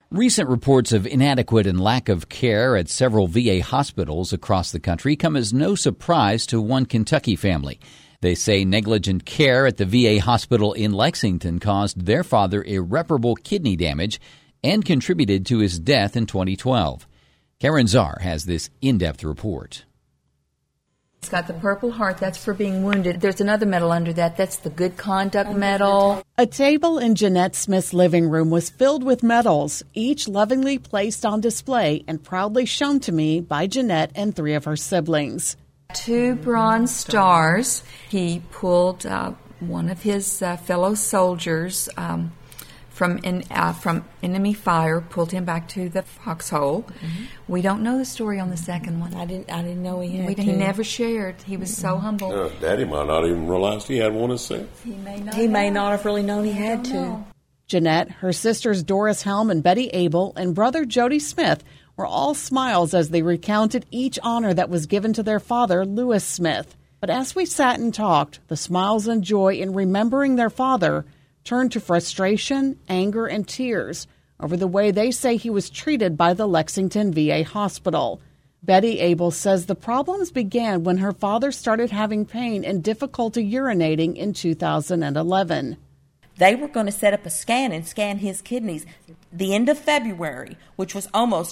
Recent reports of inadequate and lack of care at several VA hospitals across the country come as no surprise to one Kentucky family. They say negligent care at the VA hospital in Lexington caused their father irreparable kidney damage and contributed to his death in 2012. Karen Czar has this in-depth report. It's got the Purple Heart. That's for being wounded. There's another medal under that. That's the Good Conduct Medal. A table in Jeanette Smith's living room was filled with medals, each lovingly placed on display and proudly shown to me by Jeanette and 3 of her siblings. 2 bronze stars. He pulled one of his fellow soldiers from enemy fire, pulled him back to the foxhole. Mm-hmm. We don't know the story on the second one. I didn't know he had. He never shared. He was so humble. Daddy might not even realize he had one himself. He may not have really known he had to. Jeanette, her sisters Doris Helm and Betty Abel, and brother Jody Smith were all smiles as they recounted each honor that was given to their father, Lewis Smith. But as we sat and talked, the smiles and joy in remembering their father turned to frustration, anger, and tears over the way they say he was treated by the Lexington VA hospital. Betty Abel says the problems began when her father started having pain and difficulty urinating in 2011. They were going to set up a scan and scan his kidneys the end of February, which was almost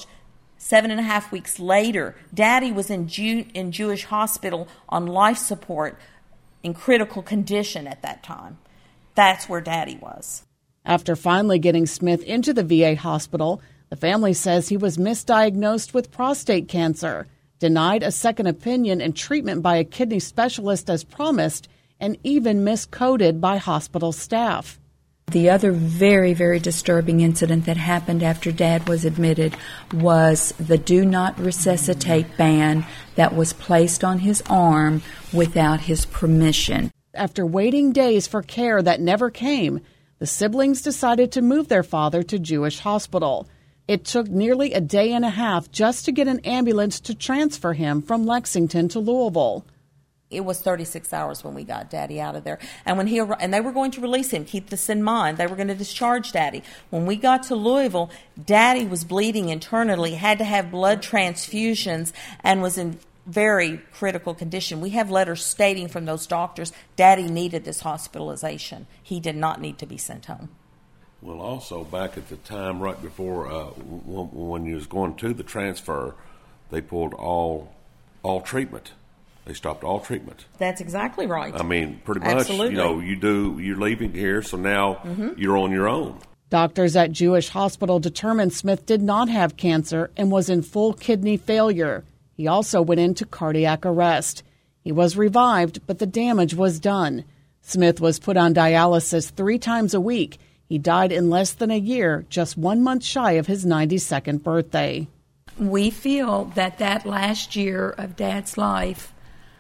7.5 weeks later. Daddy was in Jewish hospital on life support in critical condition at that time. That's where Daddy was. After finally getting Smith into the VA hospital, the family says he was misdiagnosed with prostate cancer, denied a second opinion and treatment by a kidney specialist as promised, and even miscoded by hospital staff. The other very, very disturbing incident that happened after Dad was admitted was the do not resuscitate ban that was placed on his arm without his permission. After waiting days for care that never came, the siblings decided to move their father to Jewish Hospital. It took nearly a day and a half just to get an ambulance to transfer him from Lexington to Louisville. It was 36 hours when we got Daddy out of there. And when and they were going to release him, keep this in mind. They were going to discharge Daddy. When we got to Louisville, Daddy was bleeding internally, had to have blood transfusions, and was in very critical condition. We have letters stating from those doctors Daddy needed this hospitalization. He did not need to be sent home. Well, also back at the time right before when you was going to the transfer, they pulled all treatment. They stopped all treatment. That's exactly right. I mean, pretty much. Absolutely. You're leaving here, so now you're on your own. Doctors at Jewish Hospital determined Smith did not have cancer and was in full kidney failure. He also went into cardiac arrest. He was revived, but the damage was done. Smith was put on dialysis 3 times a week. He died in less than a year, just 1 month shy of his 92nd birthday. We feel that last year of Dad's life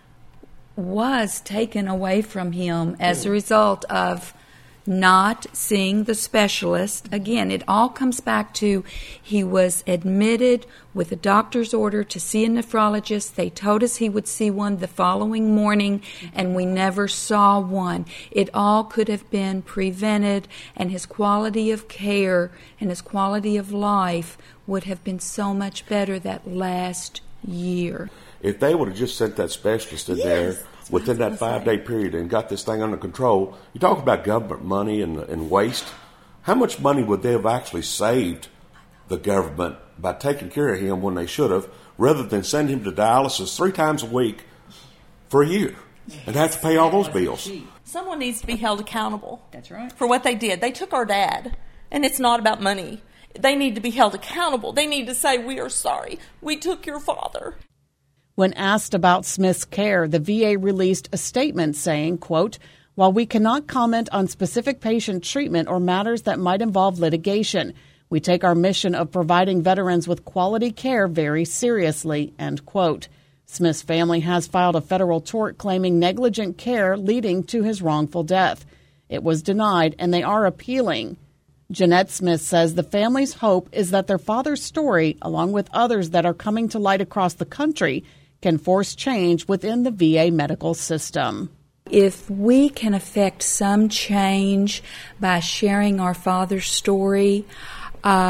was taken away from him as a result of not seeing the specialist. Again, it all comes back to he was admitted with a doctor's order to see a nephrologist. They told us he would see one the following morning, and we never saw one. It all could have been prevented, and his quality of care and his quality of life would have been so much better that last year. If they would have just sent that specialist in there within that 5-day period and got this thing under control, you talk about government money and waste. How much money would they have actually saved the government by taking care of him when they should have, rather than send him to dialysis 3 times a week for a year and have to pay all those bills? Someone needs to be held accountable. That's right. For what they did. They took our dad, and it's not about money. They need to be held accountable. They need to say, we are sorry. We took your father. When asked about Smith's care, the VA released a statement saying, quote, "While we cannot comment on specific patient treatment or matters that might involve litigation, we take our mission of providing veterans with quality care very seriously," end quote. Smith's family has filed a federal tort claiming negligent care leading to his wrongful death. It was denied, and they are appealing. Jeanette Smith says the family's hope is that their father's story, along with others that are coming to light across the country, can force change within the VA medical system. If we can affect some change by sharing our father's story,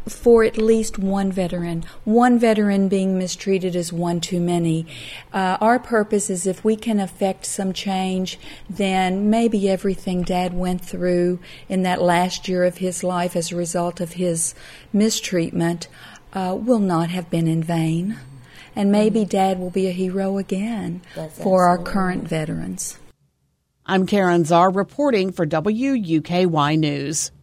for at least one veteran. One veteran being mistreated is one too many. Our purpose is if we can affect some change, then maybe everything Dad went through in that last year of his life as a result of his mistreatment will not have been in vain. And maybe Dad will be a hero again for our current veterans. I'm Karen Czar reporting for WUKY News.